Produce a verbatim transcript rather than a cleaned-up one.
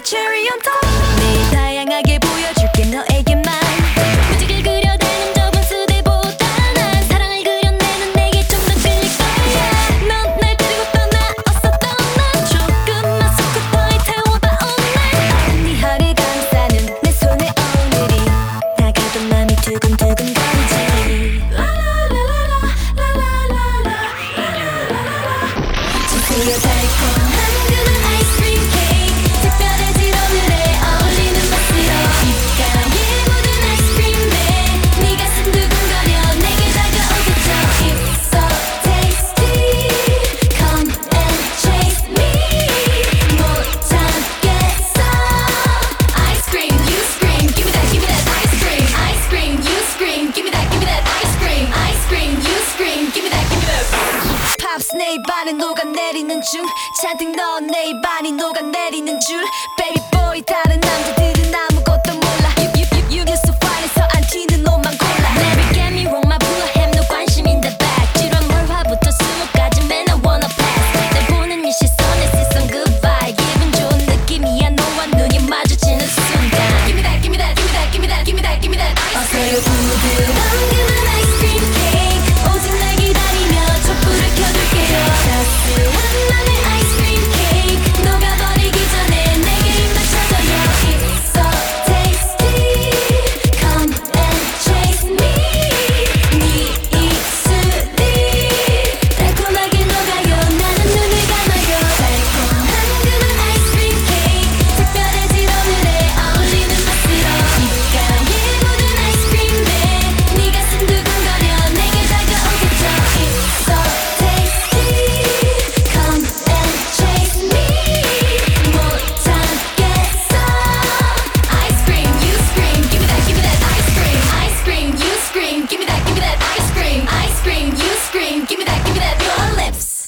cherry on top. 매일 다양하게 보여줄게 너에게만 무지개 그려대는 저 분수대보다 난 사랑을 그려내는 내게 좀 더 끌릴 거야. 넌 날 데리고 떠나 어서 떠나 조금만 스쿠터에 태워봐 all night. 네 허리 감싸는 내 손에 오늘이 다가도 맘이 두근두근 거리지. 지수여 달콤한 그런 아이스크림 케이크 특별해진 오늘에 어울리는 맛으로 귓가에 묻은 아이스크림에 네 가슴 두근거려 내게 다가오겠죠. It's so tasty come and chase me 못 참겠어. Ice cream you scream give me that give me that ice cream. Ice cream you scream give me that give me that ice cream. Ice cream you scream give me that give me that. 팝스 내 입안에 녹아내리는 중 잔뜩 넣은 내 입안이 녹아내리는 줄 Baby boy 다른 남자들은 아무것도 몰라 You, you, you, you, you so fine 해서 안 튀는 옷만 골라 Never get me wrong my blue have no 관심 in the back 칠월 월화부터 스무까지 man I wanna pass 날 보는 이 시선에 시선 good vibe 기분 좋은 느낌이야 너와 눈이 마주치는 순간 Give me that give me that give me that give me that give me that give me that ice cream.